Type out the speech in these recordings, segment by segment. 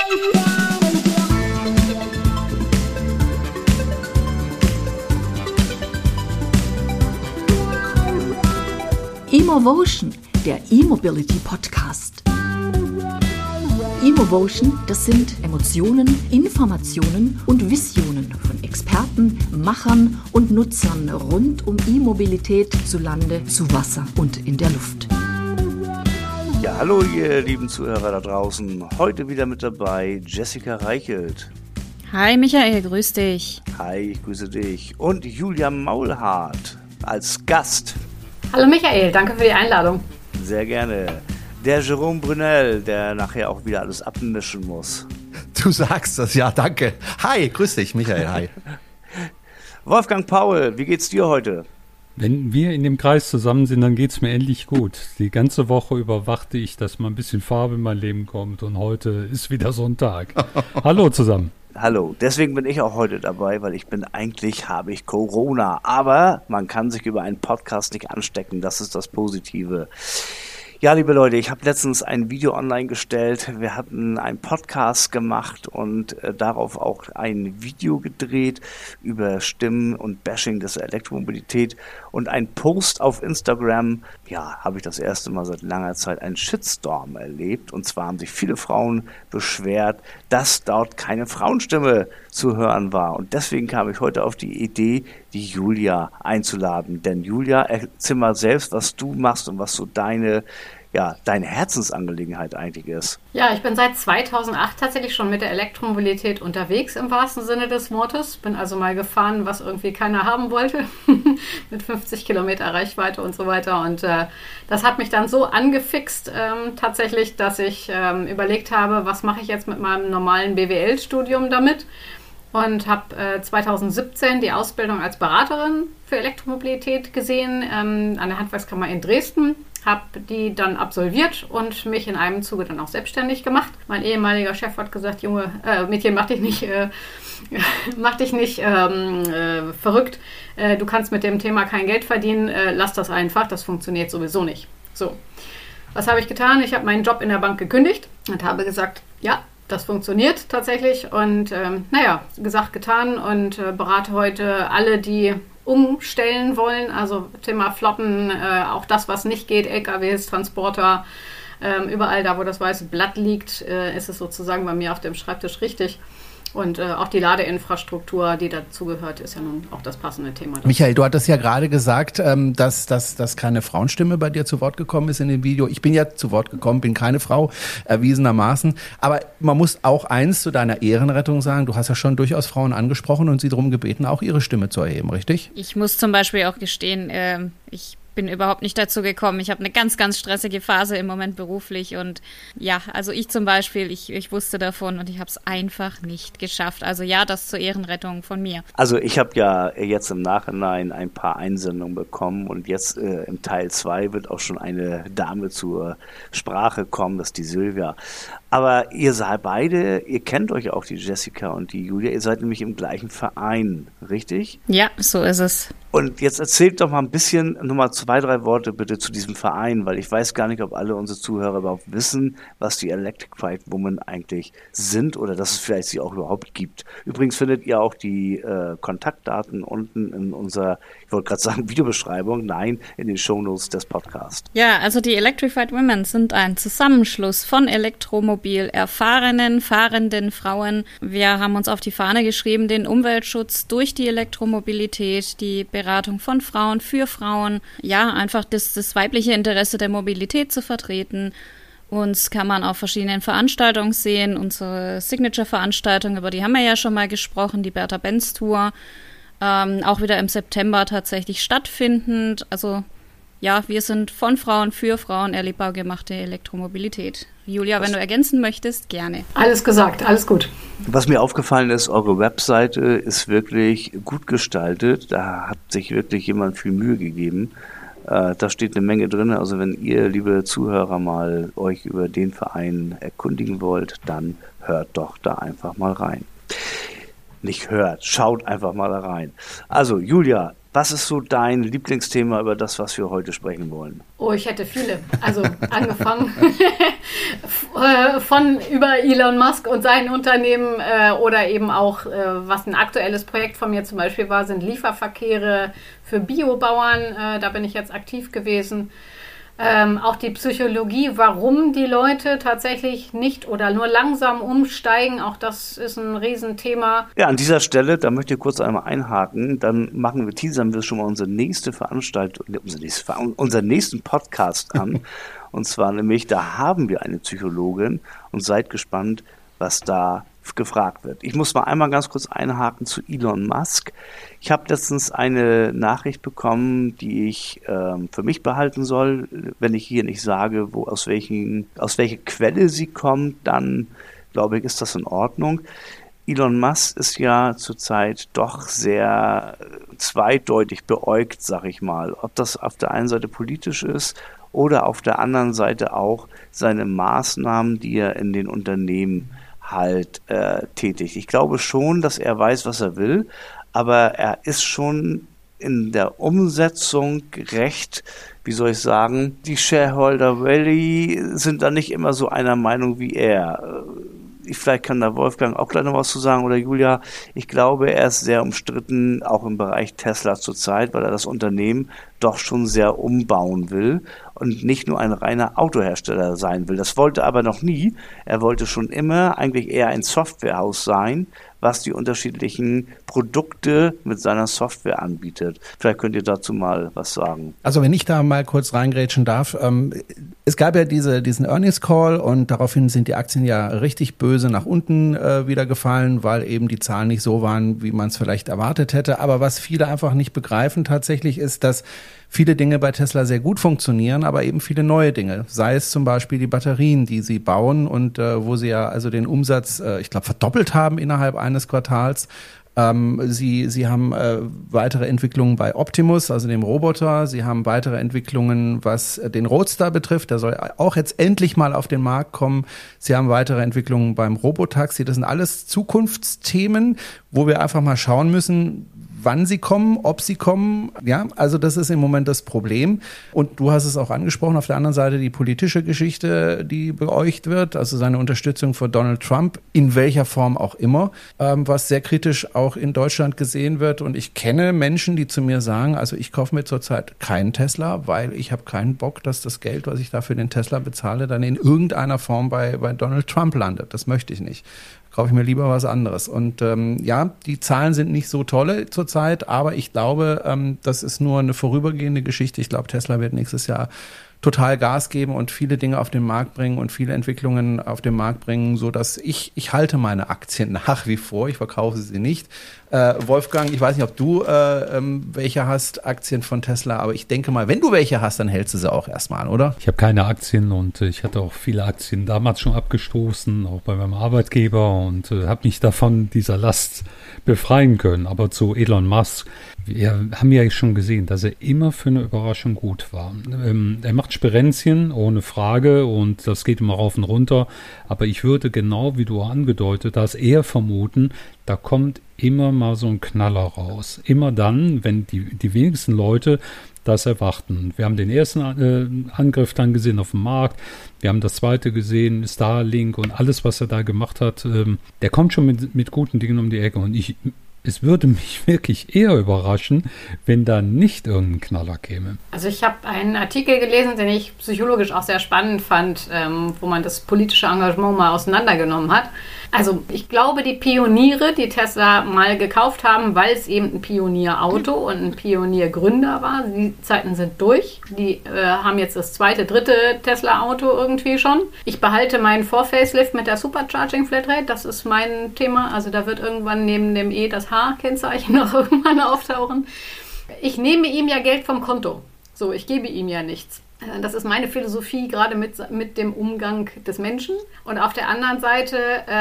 Emovotion, der E-Mobility Podcast. Emovotion, das sind Emotionen, Informationen und Visionen von Experten, Machern und Nutzern rund um E-Mobilität zu Lande, zu Wasser und in der Luft. Ja, hallo ihr lieben Zuhörer da draußen. Heute wieder mit dabei Jessica Reichelt. Hi Michael, grüß dich. Hi, ich grüße dich. Und Julia Maulhardt als Gast. Hallo Michael, danke für die Einladung. Sehr gerne. Der Jerome Brunel, der nachher auch wieder alles abmischen muss. Du sagst das, ja, danke. Hi, grüß dich, Michael, hi. Wolfgang Paul, wie geht's dir heute? Wenn wir in dem Kreis zusammen sind, dann geht's mir endlich gut. Die ganze Woche über warte ich, dass mal ein bisschen Farbe in mein Leben kommt und heute ist wieder so ein Tag. Hallo zusammen. Hallo, deswegen bin ich auch heute dabei, weil habe ich Corona. Aber man kann sich über einen Podcast nicht anstecken, das ist das Positive. Ja, liebe Leute, ich habe letztens ein Video online gestellt. Wir hatten einen Podcast gemacht und darauf auch ein Video gedreht über Stimmen und Bashing der Elektromobilität und ein Post auf Instagram. Ja, habe ich das erste Mal seit langer Zeit einen Shitstorm erlebt. Und zwar haben sich viele Frauen beschwert, dass dort keine Frauenstimme zu hören war. Und deswegen kam ich heute auf die Idee, die Julia einzuladen. Denn Julia, erzähl mal selbst, was du machst und was so deine Herzensangelegenheit eigentlich ist. Ja, ich bin seit 2008 tatsächlich schon mit der Elektromobilität unterwegs im wahrsten Sinne des Wortes. Bin also mal gefahren, was irgendwie keiner haben wollte, mit 50 Kilometer Reichweite und so weiter. Und das hat mich dann so angefixt tatsächlich, dass ich überlegt habe, was mache ich jetzt mit meinem normalen BWL-Studium damit? Und habe 2017 die Ausbildung als Beraterin für Elektromobilität gesehen an der Handwerkskammer in Dresden. Habe die dann absolviert und mich in einem Zuge dann auch selbstständig gemacht. Mein ehemaliger Chef hat gesagt, Junge, Mädchen, mach dich nicht verrückt. Du kannst mit dem Thema kein Geld verdienen. Lass das einfach, das funktioniert sowieso nicht. So, was habe ich getan? Ich habe meinen Job in der Bank gekündigt und habe gesagt, ja, das funktioniert tatsächlich. Und gesagt, getan und berate heute alle, die umstellen wollen, also Thema Flotten, auch das, was nicht geht, LKWs, Transporter, überall da, wo das weiße Blatt liegt, ist es sozusagen bei mir auf dem Schreibtisch richtig. Und auch die Ladeinfrastruktur, die dazugehört, ist ja nun auch das passende Thema. Michael, du hattest ja gerade gesagt, dass keine Frauenstimme bei dir zu Wort gekommen ist in dem Video. Ich bin ja zu Wort gekommen, bin keine Frau, erwiesenermaßen. Aber man muss auch eins zu deiner Ehrenrettung sagen, du hast ja schon durchaus Frauen angesprochen und sie darum gebeten, auch ihre Stimme zu erheben, richtig? Ich muss zum Beispiel auch gestehen, ich bin überhaupt nicht dazu gekommen. Ich habe eine ganz, ganz stressige Phase im Moment beruflich und ja, also ich zum Beispiel, ich wusste davon und ich habe es einfach nicht geschafft. Also ja, das zur Ehrenrettung von mir. Also ich habe ja jetzt im Nachhinein ein paar Einsendungen bekommen und jetzt im Teil 2 wird auch schon eine Dame zur Sprache kommen, das ist die Silvia. Aber ihr seid beide, ihr kennt euch auch, die Jessica und die Julia, ihr seid nämlich im gleichen Verein, richtig? Ja, so ist es. Und jetzt erzählt doch mal ein bisschen, nur mal 2, 3 Worte bitte zu diesem Verein, weil ich weiß gar nicht, ob alle unsere Zuhörer überhaupt wissen, was die Electrified Women eigentlich sind oder dass es vielleicht sie auch überhaupt gibt. Übrigens findet ihr auch die Kontaktdaten unten in unserer, ich wollte gerade sagen Videobeschreibung, nein, in den Shownotes des Podcasts. Ja, also die Electrified Women sind ein Zusammenschluss von Elektromobil erfahrenen, fahrenden Frauen. Wir haben uns auf die Fahne geschrieben, den Umweltschutz durch die Elektromobilität, die Beratung von Frauen für Frauen, ja, einfach das weibliche Interesse der Mobilität zu vertreten. Uns kann man auf verschiedenen Veranstaltungen sehen. Unsere Signature-Veranstaltung, über die haben wir ja schon mal gesprochen, die Bertha-Benz-Tour, auch wieder im September tatsächlich stattfindend. Also ja, wir sind von Frauen für Frauen erlebbar gemachte Elektromobilität. Julia, wenn du ergänzen möchtest, gerne. Alles gesagt, alles gut. Was mir aufgefallen ist, eure Webseite ist wirklich gut gestaltet. Da hat sich wirklich jemand viel Mühe gegeben. Da steht eine Menge drin. Also wenn ihr, liebe Zuhörer, mal euch über den Verein erkundigen wollt, dann hört doch da einfach mal rein. Nicht hört, schaut einfach mal da rein. Also Julia, was ist so dein Lieblingsthema über das, was wir heute sprechen wollen? Oh, ich hätte viele. Also angefangen von über Elon Musk und sein Unternehmen oder eben auch, was ein aktuelles Projekt von mir zum Beispiel war, sind Lieferverkehre für Biobauern. Da bin ich jetzt aktiv gewesen. Auch die Psychologie, warum die Leute tatsächlich nicht oder nur langsam umsteigen, auch das ist ein Riesenthema. Ja, an dieser Stelle, da möchte ich kurz einmal einhaken, dann teasern wir schon mal unsere nächste Veranstaltung, unseren nächsten Podcast an. Und zwar nämlich, da haben wir eine Psychologin und seid gespannt, was da gefragt wird. Ich muss mal einmal ganz kurz einhaken zu Elon Musk. Ich habe letztens eine Nachricht bekommen, die ich für mich behalten soll. Wenn ich hier nicht sage, aus welcher Quelle sie kommt, dann glaube ich, ist das in Ordnung. Elon Musk ist ja zurzeit doch sehr zweideutig beäugt, sag ich mal. Ob das auf der einen Seite politisch ist oder auf der anderen Seite auch seine Maßnahmen, die er in den Unternehmen halt tätig. Ich glaube schon, dass er weiß, was er will, aber er ist schon in der Umsetzung recht, wie soll ich sagen, die Shareholder Valley sind da nicht immer so einer Meinung wie er. Vielleicht kann da Wolfgang auch gleich noch was zu sagen oder Julia. Ich glaube, er ist sehr umstritten, auch im Bereich Tesla zurzeit, weil er das Unternehmen doch schon sehr umbauen will und nicht nur ein reiner Autohersteller sein will. Das wollte er aber noch nie. Er wollte schon immer eigentlich eher ein Softwarehaus sein, was die unterschiedlichen Produkte mit seiner Software anbietet. Vielleicht könnt ihr dazu mal was sagen. Also wenn ich da mal kurz reingrätschen darf, es gab ja diesen Earnings Call und daraufhin sind die Aktien ja richtig böse nach unten wieder gefallen, weil eben die Zahlen nicht so waren, wie man es vielleicht erwartet hätte. Aber was viele einfach nicht begreifen tatsächlich ist, dass viele Dinge bei Tesla sehr gut funktionieren, aber eben viele neue Dinge. Sei es zum Beispiel die Batterien, die sie bauen und wo sie ja also den Umsatz, ich glaube, verdoppelt haben innerhalb eines Quartals. Sie haben weitere Entwicklungen bei Optimus, also dem Roboter. Sie haben weitere Entwicklungen, was den Roadster betrifft. Der soll auch jetzt endlich mal auf den Markt kommen. Sie haben weitere Entwicklungen beim Robotaxi. Das sind alles Zukunftsthemen, wo wir einfach mal schauen müssen, wann sie kommen, ob sie kommen. Ja, also das ist im Moment das Problem. Und du hast es auch angesprochen, auf der anderen Seite die politische Geschichte, die beäugt wird, also seine Unterstützung für Donald Trump, in welcher Form auch immer, was sehr kritisch auch in Deutschland gesehen wird. Und ich kenne Menschen, die zu mir sagen, also ich kaufe mir zurzeit keinen Tesla, weil ich habe keinen Bock, dass das Geld, was ich da für den Tesla bezahle, dann in irgendeiner Form bei Donald Trump landet. Das möchte ich nicht. Kaufe ich mir lieber was anderes. Und ja, die Zahlen sind nicht so tolle zurzeit, aber ich glaube, das ist nur eine vorübergehende Geschichte. Ich glaube, Tesla wird nächstes Jahr total Gas geben und viele Dinge auf den Markt bringen und viele Entwicklungen auf den Markt bringen, so dass ich halte meine Aktien nach wie vor. Ich verkaufe sie nicht. Wolfgang, ich weiß nicht, ob du welche hast, Aktien von Tesla, aber ich denke mal, wenn du welche hast, dann hältst du sie auch erstmal, oder? Ich habe keine Aktien und ich hatte auch viele Aktien damals schon abgestoßen, auch bei meinem Arbeitgeber und habe mich davon dieser Last befreien können. Aber zu Elon Musk, wir haben ja schon gesehen, dass er immer für eine Überraschung gut war. Er macht Sperenzchen, ohne Frage, und das geht immer rauf und runter. Aber ich würde genau, wie du angedeutet hast, eher vermuten, da kommt immer mal so ein Knaller raus. Immer dann, wenn die wenigsten Leute das erwarten. Wir haben den ersten Angriff dann gesehen auf dem Markt. Wir haben das zweite gesehen, Starlink und alles, was er da gemacht hat. Der kommt schon mit guten Dingen um die Ecke. Und es würde mich wirklich eher überraschen, wenn da nicht irgendein Knaller käme. Also ich habe einen Artikel gelesen, den ich psychologisch auch sehr spannend fand, wo man das politische Engagement mal auseinandergenommen hat. Also ich glaube, die Pioniere, die Tesla mal gekauft haben, weil es eben ein Pionierauto und ein Pioniergründer war, die Zeiten sind durch. Die haben jetzt das zweite, dritte Tesla-Auto irgendwie schon. Ich behalte meinen Vor-Facelift mit der Supercharging Flatrate, das ist mein Thema. Also da wird irgendwann neben dem E das H-Kennzeichen noch irgendwann auftauchen. Ich nehme ihm ja Geld vom Konto. So, ich gebe ihm ja nichts. Das ist meine Philosophie, gerade mit dem Umgang des Menschen. Und auf der anderen Seite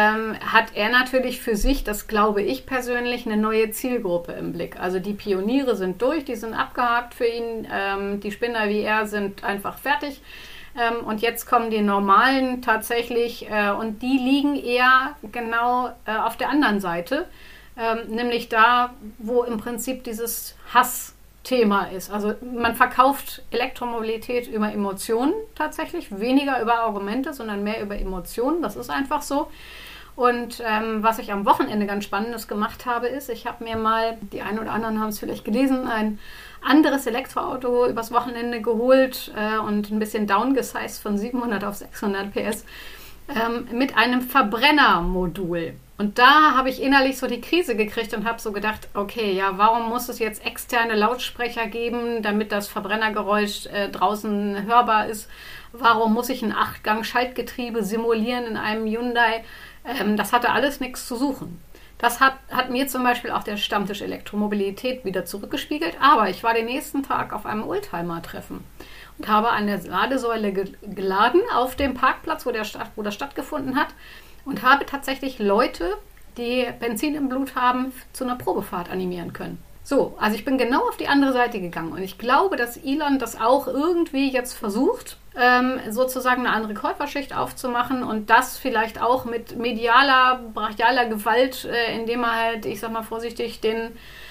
hat er natürlich für sich, das glaube ich persönlich, eine neue Zielgruppe im Blick. Also die Pioniere sind durch, die sind abgehakt für ihn. Die Spinner wie er sind einfach fertig. Und jetzt kommen die Normalen tatsächlich und die liegen eher genau auf der anderen Seite. Nämlich da, wo im Prinzip dieses Hass Thema ist. Also man verkauft Elektromobilität über Emotionen tatsächlich, weniger über Argumente, sondern mehr über Emotionen. Das ist einfach so. Und was ich am Wochenende ganz Spannendes gemacht habe, ist, ich habe mir mal, die einen oder anderen haben es vielleicht gelesen, ein anderes Elektroauto übers Wochenende geholt und ein bisschen downgesized von 700 auf 600 PS mit einem Verbrennermodul. Und da habe ich innerlich so die Krise gekriegt und habe so gedacht, okay, ja, warum muss es jetzt externe Lautsprecher geben, damit das Verbrennergeräusch draußen hörbar ist? Warum muss ich ein 8-Gang-Schaltgetriebe simulieren in einem Hyundai? Das hatte alles nichts zu suchen. Das hat mir zum Beispiel auch der Stammtisch Elektromobilität wieder zurückgespiegelt. Aber ich war den nächsten Tag auf einem Oldtimer-Treffen und habe an der Ladesäule geladen auf dem Parkplatz, wo das stattgefunden hat. Und habe tatsächlich Leute, die Benzin im Blut haben, zu einer Probefahrt animieren können. So, also ich bin genau auf die andere Seite gegangen. Und ich glaube, dass Elon das auch irgendwie jetzt versucht, sozusagen eine andere Käuferschicht aufzumachen und das vielleicht auch mit brachialer Gewalt, indem er halt, ich sag mal vorsichtig, den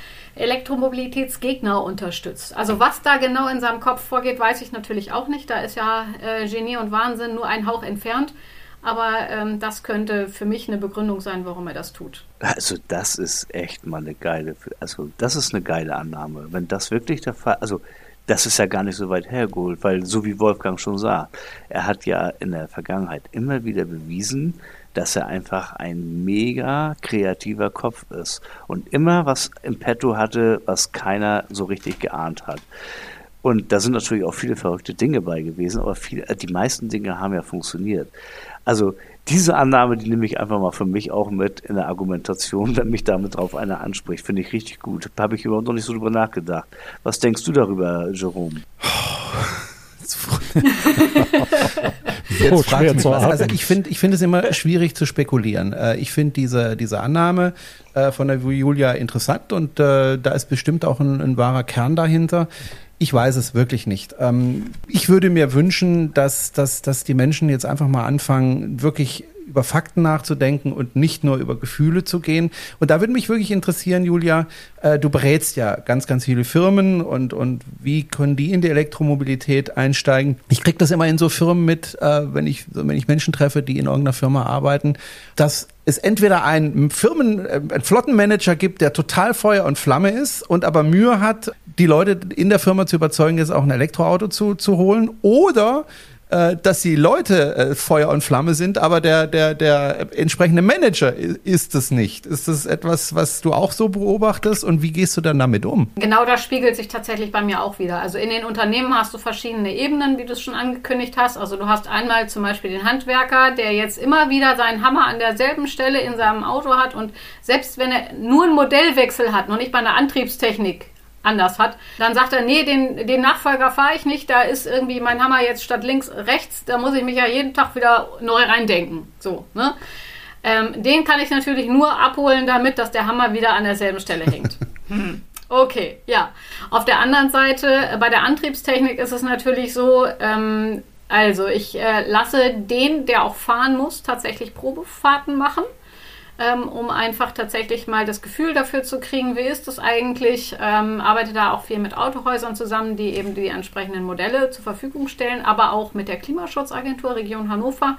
Elektromobilitätsgegner unterstützt. Also was da genau in seinem Kopf vorgeht, weiß ich natürlich auch nicht. Da ist ja Genie und Wahnsinn nur ein Hauch entfernt. Aber das könnte für mich eine Begründung sein, warum er das tut. Also das ist echt mal das ist eine geile Annahme. Wenn das wirklich der Fall, also das ist ja gar nicht so weit hergeholt, weil so wie Wolfgang schon sagt, er hat ja in der Vergangenheit immer wieder bewiesen, dass er einfach ein mega kreativer Kopf ist und immer was im Petto hatte, was keiner so richtig geahnt hat. Und da sind natürlich auch viele verrückte Dinge bei gewesen, aber die meisten Dinge haben ja funktioniert. Also diese Annahme, die nehme ich einfach mal für mich auch mit in der Argumentation, wenn mich damit drauf einer anspricht. Finde ich richtig gut. Da habe ich überhaupt noch nicht so drüber nachgedacht. Was denkst du darüber, Jerome? Jetzt fragst du was. Also ich finde es immer schwierig zu spekulieren. Ich finde diese Annahme von der Julia interessant und da ist bestimmt auch ein wahrer Kern dahinter. Ich weiß es wirklich nicht. Ich würde mir wünschen, dass die Menschen jetzt einfach mal anfangen, wirklich über Fakten nachzudenken und nicht nur über Gefühle zu gehen. Und da würde mich wirklich interessieren, Julia, du berätst ja ganz, ganz viele Firmen und wie können die in die Elektromobilität einsteigen? Ich kriege das immer in so Firmen mit, wenn ich Menschen treffe, die in irgendeiner Firma arbeiten, dass es entweder einen Flottenmanager gibt, der total Feuer und Flamme ist und aber Mühe hat, die Leute in der Firma zu überzeugen, jetzt auch ein Elektroauto zu holen, oder dass die Leute Feuer und Flamme sind, aber der entsprechende Manager ist es nicht. Ist das etwas, was du auch so beobachtest und wie gehst du dann damit um? Genau, das spiegelt sich tatsächlich bei mir auch wieder. Also in den Unternehmen hast du verschiedene Ebenen, wie du es schon angekündigt hast. Also du hast einmal zum Beispiel den Handwerker, der jetzt immer wieder seinen Hammer an derselben Stelle in seinem Auto hat und selbst wenn er nur einen Modellwechsel hat, noch nicht bei einer Antriebstechnik anders hat, dann sagt er, nee, den Nachfolger fahre ich nicht, da ist irgendwie mein Hammer jetzt statt links, rechts, da muss ich mich ja jeden Tag wieder neu reindenken. So, ne? Den kann ich natürlich nur abholen damit, dass der Hammer wieder an derselben Stelle hängt. Okay, ja. Auf der anderen Seite, bei der Antriebstechnik ist es natürlich so, also ich lasse den, der auch fahren muss, tatsächlich Probefahrten machen, um einfach tatsächlich mal das Gefühl dafür zu kriegen, wie ist das eigentlich. Arbeite da auch viel mit Autohäusern zusammen, die eben die entsprechenden Modelle zur Verfügung stellen, aber auch mit der Klimaschutzagentur Region Hannover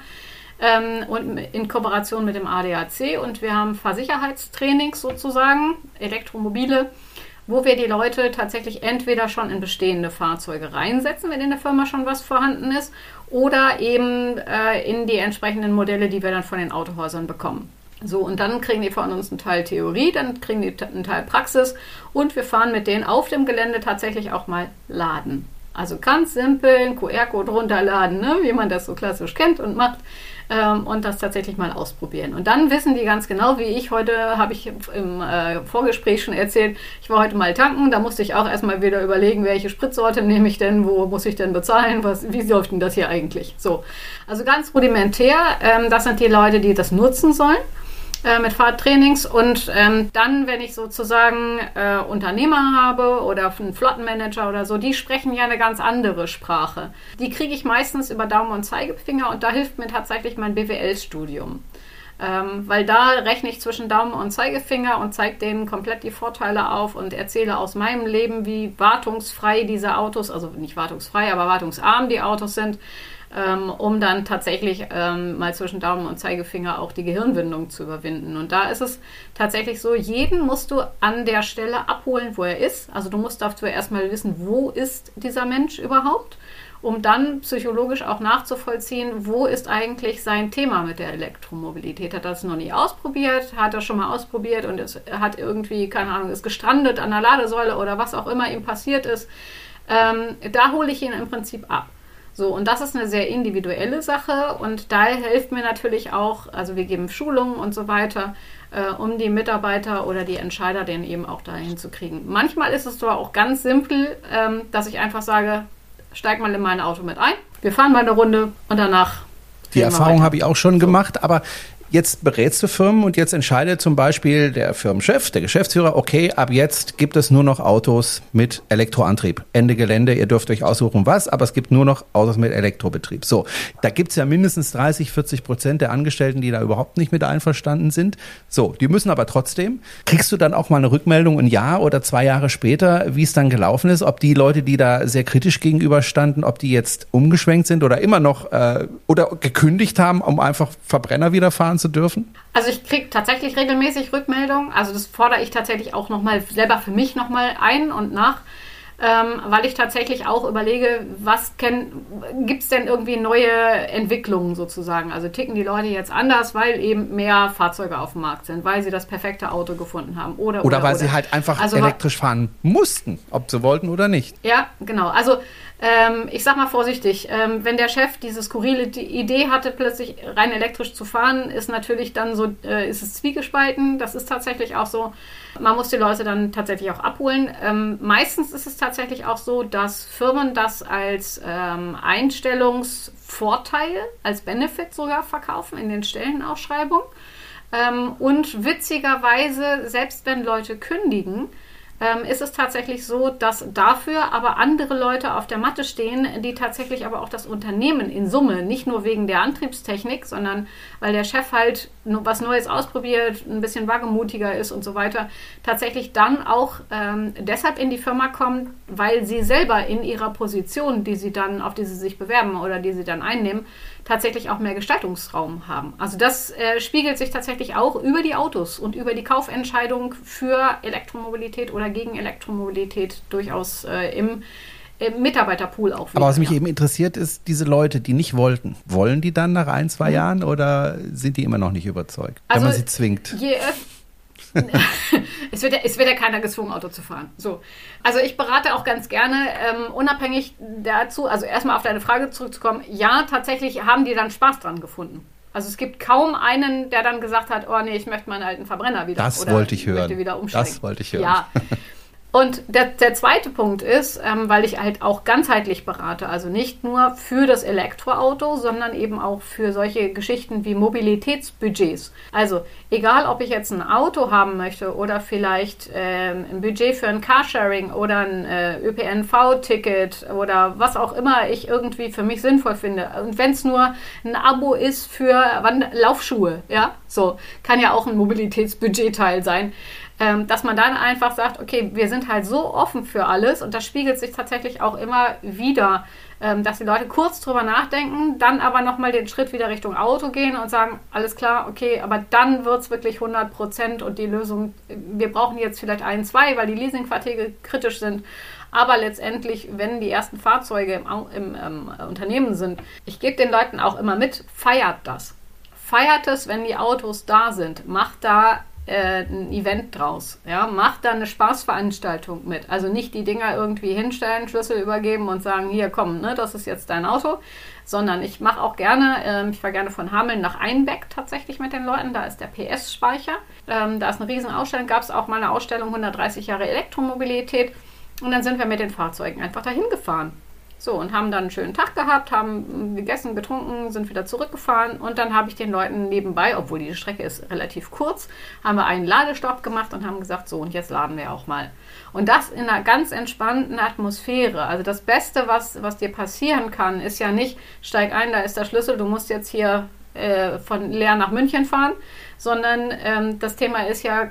und in Kooperation mit dem ADAC. Und wir haben Fahrsicherheitstrainings sozusagen, Elektromobile, wo wir die Leute tatsächlich entweder schon in bestehende Fahrzeuge reinsetzen, wenn in der Firma schon was vorhanden ist, oder eben in die entsprechenden Modelle, die wir dann von den Autohäusern bekommen. So, und dann kriegen die von uns einen Teil Theorie, dann kriegen die einen Teil Praxis und wir fahren mit denen auf dem Gelände tatsächlich auch mal laden. Also ganz simpel, einen QR-Code runterladen, ne, wie man das so klassisch kennt und macht und das tatsächlich mal ausprobieren. Und dann wissen die ganz genau, wie ich heute, habe ich im Vorgespräch schon erzählt, ich war heute mal tanken, da musste ich auch erstmal wieder überlegen, welche Spritsorte nehme ich denn, wo muss ich denn bezahlen, wie läuft denn das hier eigentlich? So, also ganz rudimentär, das sind die Leute, die das nutzen sollen. Mit Fahrtrainings und dann, wenn ich sozusagen Unternehmer habe oder einen Flottenmanager oder so, die sprechen ja eine ganz andere Sprache. Die kriege ich meistens über Daumen und Zeigefinger und da hilft mir tatsächlich mein BWL-Studium. Weil da rechne ich zwischen Daumen und Zeigefinger und zeige denen komplett die Vorteile auf und erzähle aus meinem Leben, wie wartungsfrei diese Autos, also nicht wartungsfrei, aber wartungsarm die Autos sind, um dann tatsächlich mal zwischen Daumen und Zeigefinger auch die Gehirnwindung zu überwinden. Und da ist es tatsächlich so, jeden musst du an der Stelle abholen, wo er ist. Also du musst dafür erstmal wissen, wo ist dieser Mensch überhaupt, um dann psychologisch auch nachzuvollziehen, wo ist eigentlich sein Thema mit der Elektromobilität. Hat er das noch nie ausprobiert? Hat er schon mal ausprobiert und hat irgendwie, keine Ahnung, ist gestrandet an der Ladesäule oder was auch immer ihm passiert ist. Da hole ich ihn im Prinzip ab. So, und das ist eine sehr individuelle Sache und da hilft mir natürlich auch, also wir geben Schulungen und so weiter, um die Mitarbeiter oder die Entscheider den eben auch dahin zu kriegen. Manchmal ist es zwar auch ganz simpel, dass ich einfach sage, steig mal in mein Auto mit ein, wir fahren mal eine Runde und danach... Die Erfahrung habe ich auch schon gemacht, aber jetzt berätst du Firmen und jetzt entscheidet zum Beispiel der Firmenchef, der Geschäftsführer, okay, ab jetzt gibt es nur noch Autos mit Elektroantrieb. Ende Gelände, ihr dürft euch aussuchen was, aber es gibt nur noch Autos mit Elektrobetrieb. So, da gibt es ja mindestens 30-40% der Angestellten, die da überhaupt nicht mit einverstanden sind. So, die müssen aber trotzdem. Kriegst du dann auch mal eine Rückmeldung ein Jahr oder 2 Jahre später, wie es dann gelaufen ist, ob die Leute, die da sehr kritisch gegenüberstanden, ob die jetzt umgeschwenkt sind oder immer noch oder gekündigt haben, um einfach Verbrenner wieder fahren zu dürfen? Also ich kriege tatsächlich regelmäßig Rückmeldungen. Also das fordere ich tatsächlich auch nochmal selber für mich nochmal ein und nach, weil ich tatsächlich auch überlege, gibt es denn irgendwie neue Entwicklungen sozusagen? Also ticken die Leute jetzt anders, weil eben mehr Fahrzeuge auf dem Markt sind, weil sie das perfekte Auto gefunden haben. Oder weil sie halt einfach elektrisch fahren mussten, ob sie wollten oder nicht. Ja, genau. Also ich sag mal vorsichtig, wenn der Chef diese skurrile Idee hatte, plötzlich rein elektrisch zu fahren, ist natürlich dann so, ist es zwiegespalten. Das ist tatsächlich auch so. Man muss die Leute dann tatsächlich auch abholen. Meistens ist es tatsächlich auch so, dass Firmen das als Einstellungsvorteil, als Benefit sogar verkaufen in den Stellenausschreibungen. Und witzigerweise, selbst wenn Leute kündigen, ist es tatsächlich so, dass dafür aber andere Leute auf der Matte stehen, die tatsächlich aber auch das Unternehmen in Summe, nicht nur wegen der Antriebstechnik, sondern weil der Chef halt was Neues ausprobiert, ein bisschen wagemutiger ist und so weiter, tatsächlich dann auch deshalb in die Firma kommen, weil sie selber in ihrer Position, auf die sie sich bewerben oder die sie dann einnehmen, tatsächlich auch mehr Gestaltungsraum haben. Also das spiegelt sich tatsächlich auch über die Autos und über die Kaufentscheidung für Elektromobilität oder gegen Elektromobilität durchaus im Mitarbeiterpool auch wieder. Aber was mich eben interessiert ist, diese Leute, die nicht wollten, wollen die dann nach 1-2 Jahren oder sind die immer noch nicht überzeugt, wenn man sie zwingt? Es wird ja keiner gezwungen, Auto zu fahren. So. Also ich berate auch ganz gerne, unabhängig dazu, also erstmal auf deine Frage zurückzukommen, ja, tatsächlich haben die dann Spaß dran gefunden. Also es gibt kaum einen, der dann gesagt hat, oh nee, ich möchte meinen alten Verbrenner wieder. Das wollte ich hören. Wieder umsteigen. Das wollte ich hören. Ja. Und der zweite Punkt ist, weil ich halt auch ganzheitlich berate, also nicht nur für das Elektroauto, sondern eben auch für solche Geschichten wie Mobilitätsbudgets. Also egal, ob ich jetzt ein Auto haben möchte oder vielleicht ein Budget für ein Carsharing oder ein ÖPNV-Ticket oder was auch immer ich irgendwie für mich sinnvoll finde. Und wenn es nur ein Abo ist für Laufschuhe, ja, so kann ja auch ein Mobilitätsbudgetteil sein. Dass man dann einfach sagt, okay, wir sind halt so offen für alles und das spiegelt sich tatsächlich auch immer wieder, dass die Leute kurz drüber nachdenken, dann aber nochmal den Schritt wieder Richtung Auto gehen und sagen, alles klar, okay, aber dann wird es wirklich 100% und die Lösung, wir brauchen jetzt vielleicht 1, 2, weil die Leasingverträge kritisch sind, aber letztendlich, wenn die ersten Fahrzeuge im Unternehmen sind, ich gebe den Leuten auch immer mit, feiert das. Feiert es, wenn die Autos da sind, macht da ein Event draus. Ja? Macht da eine Spaßveranstaltung mit. Also nicht die Dinger irgendwie hinstellen, Schlüssel übergeben und sagen, hier komm, ne, das ist jetzt dein Auto, sondern ich mache auch gerne, ich fahre gerne von Hameln nach Einbeck tatsächlich mit den Leuten, da ist der PS-Speicher, da ist eine riesen Ausstellung, gab es auch mal eine Ausstellung 130 Jahre Elektromobilität und dann sind wir mit den Fahrzeugen einfach dahin gefahren. So, und haben dann einen schönen Tag gehabt, haben gegessen, getrunken, sind wieder zurückgefahren und dann habe ich den Leuten nebenbei, obwohl die Strecke ist relativ kurz, haben wir einen Ladestopp gemacht und haben gesagt, so und jetzt laden wir auch mal. Und das in einer ganz entspannten Atmosphäre. Also das Beste, was dir passieren kann, ist ja nicht, steig ein, da ist der Schlüssel, du musst jetzt hier von Leer nach München fahren, sondern das Thema ist ja,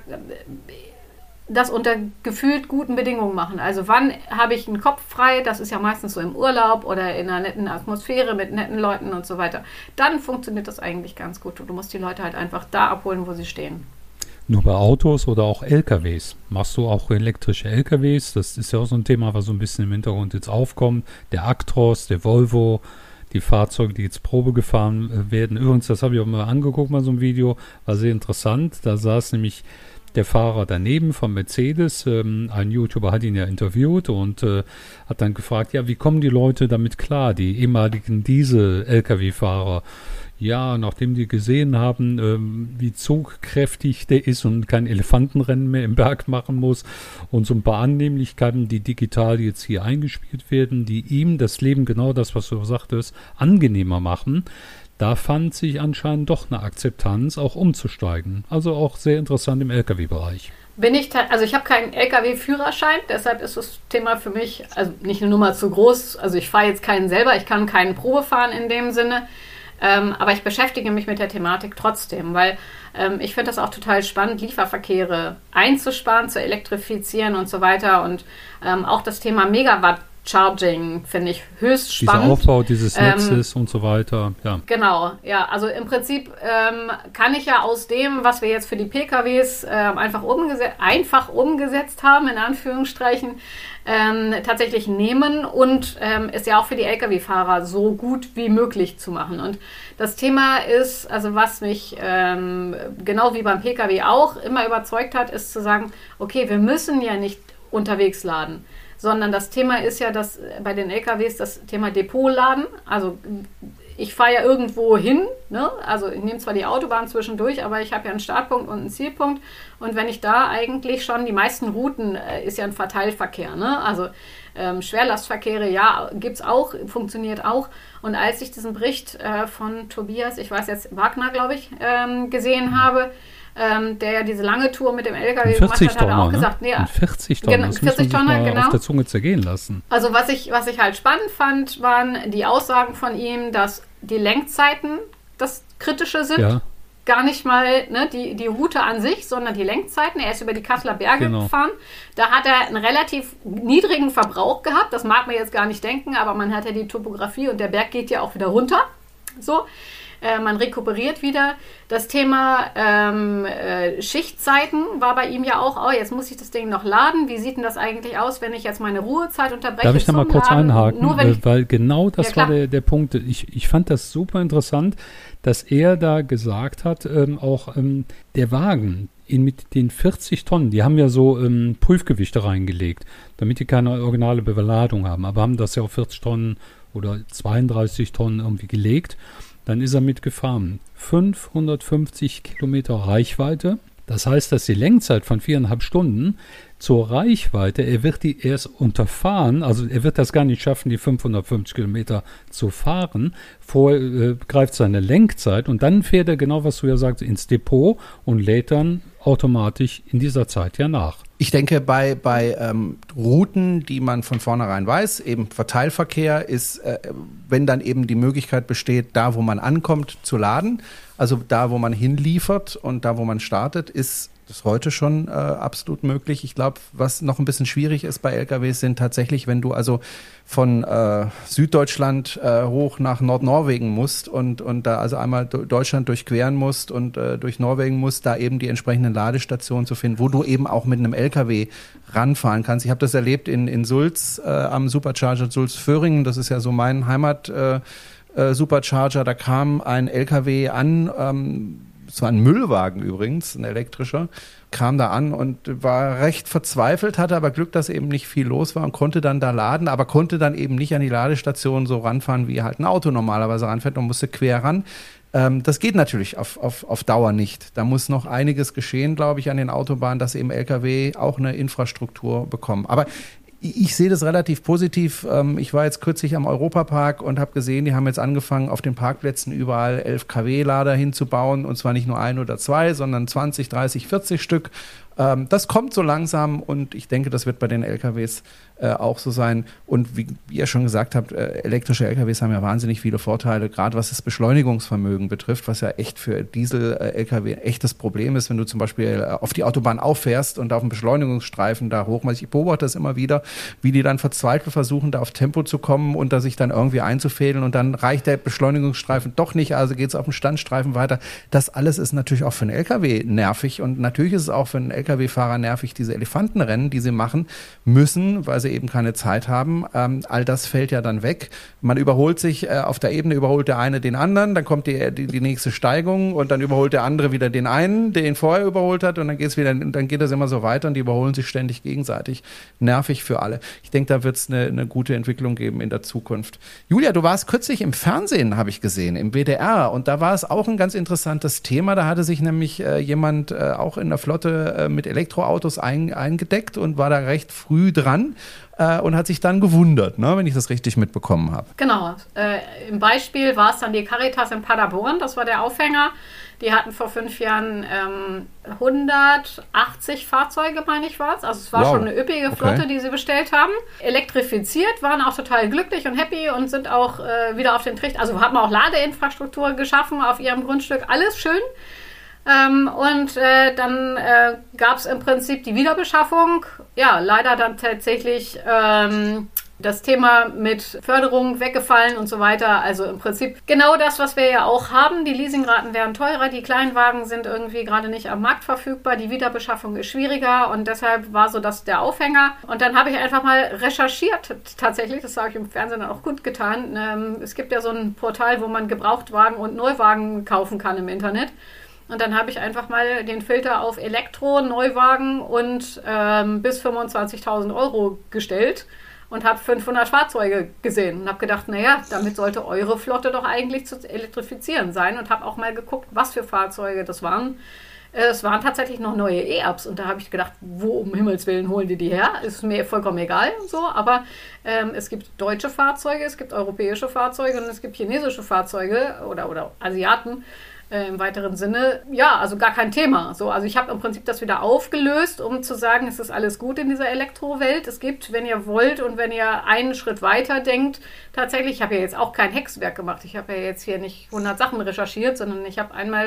das unter gefühlt guten Bedingungen machen. Also wann habe ich einen Kopf frei, das ist ja meistens so im Urlaub oder in einer netten Atmosphäre mit netten Leuten und so weiter. Dann funktioniert das eigentlich ganz gut und du musst die Leute halt einfach da abholen, wo sie stehen. Nur bei Autos oder auch LKWs. Machst du auch elektrische LKWs? Das ist ja auch so ein Thema, was so ein bisschen im Hintergrund jetzt aufkommt. Der Actros, der Volvo, die Fahrzeuge, die jetzt Probe gefahren werden. Übrigens, das habe ich auch mal angeguckt, mal so ein Video, war sehr interessant. Da saß nämlich der Fahrer daneben von Mercedes, ein YouTuber hat ihn ja interviewt und hat dann gefragt, ja, wie kommen die Leute damit klar, die ehemaligen Diesel-LKW-Fahrer? Ja, nachdem die gesehen haben, wie zugkräftig der ist und kein Elefantenrennen mehr im Berg machen muss und so ein paar Annehmlichkeiten, die digital jetzt hier eingespielt werden, die ihm das Leben, genau das, was du sagtest, angenehmer machen. Da fand sich anscheinend doch eine Akzeptanz, auch umzusteigen. Also auch sehr interessant im LKW-Bereich. Also ich habe keinen LKW-Führerschein, deshalb ist das Thema für mich also nicht eine Nummer zu groß. Also ich fahre jetzt keinen selber, ich kann keinen Probe fahren in dem Sinne. Aber ich beschäftige mich mit der Thematik trotzdem, weil ich finde das auch total spannend, Lieferverkehre einzusparen, zu elektrifizieren und so weiter. Und auch das Thema Megawatt-Charging finde ich höchst spannend. Dieser Aufbau dieses Netzes und so weiter. Ja. Genau, ja. Also im Prinzip kann ich ja aus dem, was wir jetzt für die PKWs einfach umgesetzt haben, in Anführungsstrichen, tatsächlich nehmen und es ja auch für die Lkw-Fahrer so gut wie möglich zu machen. Und das Thema ist, also was mich genau wie beim Pkw auch immer überzeugt hat, ist zu sagen, okay, wir müssen ja nicht unterwegs laden, sondern das Thema ist ja, dass bei den LKWs das Thema Depotladen, also ich fahre ja irgendwo hin, ne? Also ich nehme zwar die Autobahn zwischendurch, aber ich habe ja einen Startpunkt und einen Zielpunkt und wenn ich da eigentlich schon, die meisten Routen ist ja ein Verteilverkehr, ne? Also Schwerlastverkehre, ja, gibt's auch, funktioniert auch und als ich diesen Bericht von Tobias, ich weiß jetzt, Wagner, glaube ich, gesehen habe, der ja diese lange Tour mit dem LKW gemacht hat, hat er auch gesagt, nee, 40 Tonnen, genau, das muss man sich mal genau. auf der Zunge zergehen lassen. Also was ich halt spannend fand, waren die Aussagen von ihm, dass die Lenkzeiten das Kritische sind. Ja. Gar nicht mal die Route an sich, sondern die Lenkzeiten. Er ist über die Kasseler Berge gefahren. Da hat er einen relativ niedrigen Verbrauch gehabt. Das mag man jetzt gar nicht denken, aber man hat ja die Topografie und der Berg geht ja auch wieder runter. So. Man rekuperiert wieder. Das Thema Schichtzeiten war bei ihm ja auch, jetzt muss ich das Ding noch laden. Wie sieht denn das eigentlich aus, wenn ich jetzt meine Ruhezeit unterbreche? Darf ich da mal kurz einhaken? Weil genau das war der Punkt. Ich fand das super interessant, dass er da gesagt hat, der Wagen mit den 40 Tonnen, die haben ja so Prüfgewichte reingelegt, damit die keine originale Beladung haben, aber haben das ja auf 40 Tonnen oder 32 Tonnen irgendwie gelegt. Dann ist er mitgefahren. 550 Kilometer Reichweite. Das heißt, dass die Lenkzeit von 4,5 Stunden zur Reichweite, er wird die erst unterfahren, also er wird das gar nicht schaffen, die 550 Kilometer zu fahren. Vorher greift seine Lenkzeit und dann fährt er, genau was du ja sagst, ins Depot und lädt dann automatisch in dieser Zeit ja nach. Ich denke, bei Routen, die man von vornherein weiß, eben Verteilverkehr ist, wenn dann eben die Möglichkeit besteht, da wo man ankommt, zu laden, also da wo man hinliefert und da wo man startet, ist das heute schon absolut möglich. Ich glaube, was noch ein bisschen schwierig ist bei LKWs sind tatsächlich, wenn du also von Süddeutschland hoch nach Nordnorwegen musst und da also einmal Deutschland durchqueren musst und durch Norwegen musst, da eben die entsprechenden Ladestationen zu finden, wo du eben auch mit einem LKW ranfahren kannst. Ich habe das erlebt in Sulz am Supercharger Sulz-Föhringen. Das ist ja so mein Heimat Supercharger. Da kam ein LKW an, es war ein Müllwagen übrigens, ein elektrischer, kam da an und war recht verzweifelt, hatte aber Glück, dass eben nicht viel los war und konnte dann da laden, aber konnte dann eben nicht an die Ladestation so ranfahren, wie halt ein Auto normalerweise ranfährt und musste quer ran. Das geht natürlich auf Dauer nicht. Da muss noch einiges geschehen, glaube ich, an den Autobahnen, dass eben LKW auch eine Infrastruktur bekommen. Aber ich sehe das relativ positiv. Ich war jetzt kürzlich am Europapark und habe gesehen, die haben jetzt angefangen, auf den Parkplätzen überall 11 kW-Lader hinzubauen. Und zwar nicht nur ein oder zwei, sondern 20, 30, 40 Stück. Das kommt so langsam und ich denke, das wird bei den LKWs auch so sein. Und wie ihr schon gesagt habt, elektrische LKWs haben ja wahnsinnig viele Vorteile, gerade was das Beschleunigungsvermögen betrifft, was ja echt für Diesel-LKW ein echtes Problem ist, wenn du zum Beispiel auf die Autobahn auffährst und auf dem Beschleunigungsstreifen da hochmachst. Ich beobachte das immer wieder, wie die dann verzweifelt versuchen, da auf Tempo zu kommen und da sich dann irgendwie einzufädeln und dann reicht der Beschleunigungsstreifen doch nicht, also geht es auf den Standstreifen weiter. Das alles ist natürlich auch für einen LKW nervig und natürlich ist es auch für einen LKW-Fahrer nervig, diese Elefantenrennen, die sie machen müssen, weil sie eben keine Zeit haben. All das fällt ja dann weg. Man überholt sich, auf der Ebene überholt der eine den anderen, dann kommt die nächste Steigung und dann überholt der andere wieder den einen, der ihn vorher überholt hat und dann geht das immer so weiter und die überholen sich ständig gegenseitig. Nervig für alle. Ich denke, da wird es eine gute Entwicklung geben in der Zukunft. Julia, du warst kürzlich im Fernsehen, habe ich gesehen, im WDR und da war es auch ein ganz interessantes Thema. Da hatte sich nämlich jemand auch in der Flotte mit Elektroautos eingedeckt und war da recht früh dran und hat sich dann gewundert, ne, wenn ich das richtig mitbekommen habe. Genau. Im Beispiel war es dann die Caritas in Paderborn, das war der Aufhänger. Die hatten vor 5 Jahren 180 Fahrzeuge, meine ich, war es. Also es war schon eine üppige Flotte, die sie bestellt haben. Elektrifiziert, waren auch total glücklich und happy und sind auch wieder auf den Trichter. Also haben auch Ladeinfrastruktur geschaffen auf ihrem Grundstück. Alles schön. Dann gab es im Prinzip die Wiederbeschaffung. Ja, leider dann tatsächlich das Thema mit Förderung weggefallen und so weiter. Also im Prinzip genau das, was wir ja auch haben. Die Leasingraten werden teurer, die Kleinwagen sind irgendwie gerade nicht am Markt verfügbar, die Wiederbeschaffung ist schwieriger und deshalb war so das der Aufhänger. Und dann habe ich einfach mal recherchiert tatsächlich, das habe ich im Fernsehen dann auch gut getan. Es gibt ja so ein Portal, wo man Gebrauchtwagen und Neuwagen kaufen kann im Internet. Und dann habe ich einfach mal den Filter auf Elektro, Neuwagen und bis 25.000 Euro gestellt und habe 500 Fahrzeuge gesehen und habe gedacht, naja, damit sollte eure Flotte doch eigentlich zu elektrifizieren sein und habe auch mal geguckt, was für Fahrzeuge das waren. Es waren tatsächlich noch neue E-Ups und da habe ich gedacht, wo um Himmels Willen holen die her? Ist mir vollkommen egal, so, aber es gibt deutsche Fahrzeuge, es gibt europäische Fahrzeuge und es gibt chinesische Fahrzeuge oder Asiaten. Im weiteren Sinne, ja, also gar kein Thema. So, also ich habe im Prinzip das wieder aufgelöst, um zu sagen, es ist alles gut in dieser Elektrowelt. Es gibt, wenn ihr wollt und wenn ihr einen Schritt weiter denkt, tatsächlich, ich habe ja jetzt auch kein Hexwerk gemacht. Ich habe ja jetzt hier nicht 100 Sachen recherchiert, sondern ich habe einmal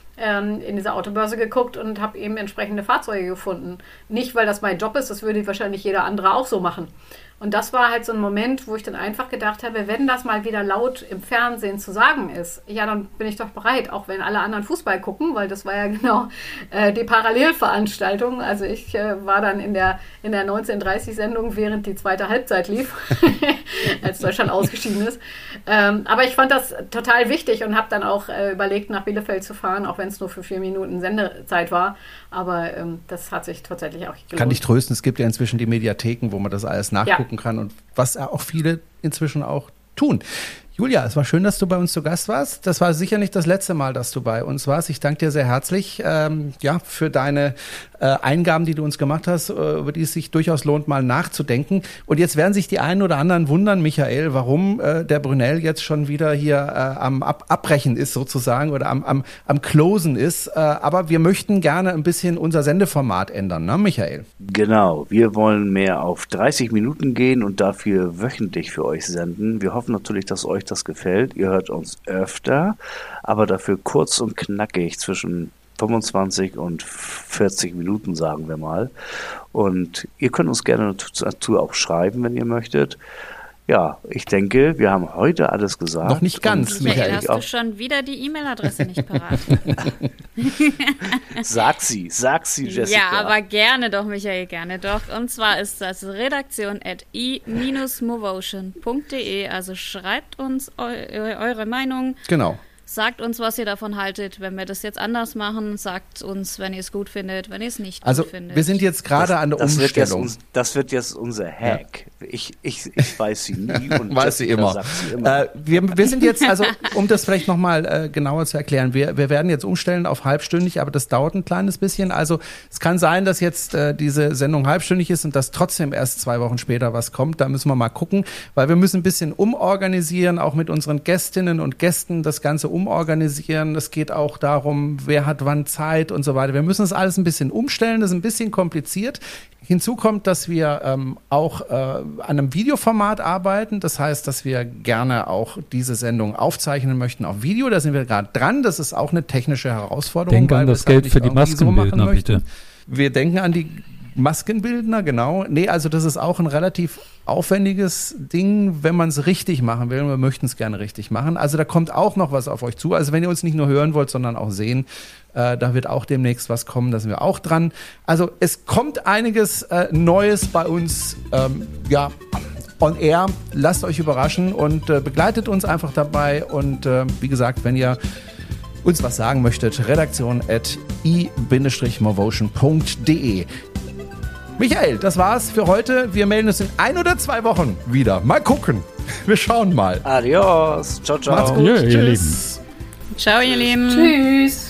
in dieser Autobörse geguckt und habe eben entsprechende Fahrzeuge gefunden. Nicht, weil das mein Job ist, das würde wahrscheinlich jeder andere auch so machen. Und das war halt so ein Moment, wo ich dann einfach gedacht habe, wenn das mal wieder laut im Fernsehen zu sagen ist, ja, dann bin ich doch bereit, auch wenn alle anderen Fußball gucken, weil das war ja genau die Parallelveranstaltung. Also ich war dann in der 19:30-Sendung, während die zweite Halbzeit lief, als Deutschland ausgeschieden ist. Aber ich fand das total wichtig und habe dann auch überlegt, nach Bielefeld zu fahren, auch wenn es nur für 4 Minuten Sendezeit war. Aber das hat sich tatsächlich auch gelohnt. Kann dich trösten, es gibt ja inzwischen die Mediatheken, wo man das alles nachgucken kann und was auch viele inzwischen auch tun. Julia, es war schön, dass du bei uns zu Gast warst. Das war sicher nicht das letzte Mal, dass du bei uns warst. Ich danke dir sehr herzlich für deine Eingaben, die du uns gemacht hast, über die es sich durchaus lohnt, mal nachzudenken. Und jetzt werden sich die einen oder anderen wundern, Michael, warum der Brunel jetzt schon wieder hier am Abbrechen ist sozusagen oder am Closen ist. Aber wir möchten gerne ein bisschen unser Sendeformat ändern, ne, Michael? Genau, wir wollen mehr auf 30 Minuten gehen und dafür wöchentlich für euch senden. Wir hoffen natürlich, dass euch das gefällt. Ihr hört uns öfter, aber dafür kurz und knackig zwischen 25 und 40 Minuten, sagen wir mal. Und ihr könnt uns gerne dazu auch schreiben, wenn ihr möchtet. Ja, ich denke, wir haben heute alles gesagt. Noch nicht ganz, Michael. Hast du schon wieder die E-Mail-Adresse nicht parat? Sag sie, Jessica. Ja, aber gerne doch, Michael, gerne doch. Und zwar ist das redaktion@i-movotion.de. Also schreibt uns eure Meinung. Genau. Sagt uns, was ihr davon haltet, wenn wir das jetzt anders machen. Sagt uns, wenn ihr es gut findet, wenn ihr es nicht gut findet. Also wir sind jetzt gerade an der Umstellung. Das wird jetzt unser Hack. Ja. Ich weiß sie nie und weiß sie immer. sagt sie immer. Wir sind jetzt, also um das vielleicht nochmal genauer zu erklären, wir werden jetzt umstellen auf halbstündig, aber das dauert ein kleines bisschen. Also es kann sein, dass jetzt diese Sendung halbstündig ist und dass trotzdem erst 2 Wochen später was kommt. Da müssen wir mal gucken, weil wir müssen ein bisschen umorganisieren, auch mit unseren Gästinnen und Gästen das Ganze umorganisieren. Es geht auch darum, wer hat wann Zeit und so weiter. Wir müssen das alles ein bisschen umstellen, das ist ein bisschen kompliziert. Hinzu kommt, dass wir auch an einem Videoformat arbeiten. Das heißt, dass wir gerne auch diese Sendung aufzeichnen möchten auf Video. Da sind wir gerade dran. Das ist auch eine technische Herausforderung. Denk an das Geld für die Maskenbildner, bitte. Wir denken an die Maskenbildner, genau. Nee, also das ist auch ein relativ aufwendiges Ding, wenn man es richtig machen will. Und wir möchten es gerne richtig machen. Also da kommt auch noch was auf euch zu. Also wenn ihr uns nicht nur hören wollt, sondern auch sehen, da wird auch demnächst was kommen. Da sind wir auch dran. Also es kommt einiges Neues bei uns, on air. Lasst euch überraschen und begleitet uns einfach dabei. Und wie gesagt, wenn ihr uns was sagen möchtet, redaktion@i-movotion.de. Michael, das war's für heute. Wir melden uns in 1 oder 2 Wochen wieder. Mal gucken. Wir schauen mal. Adios. Ciao, ciao. Macht's gut. Ja, ihr Tschüss. Lieben. Ciao, ihr Lieben. Tschüss.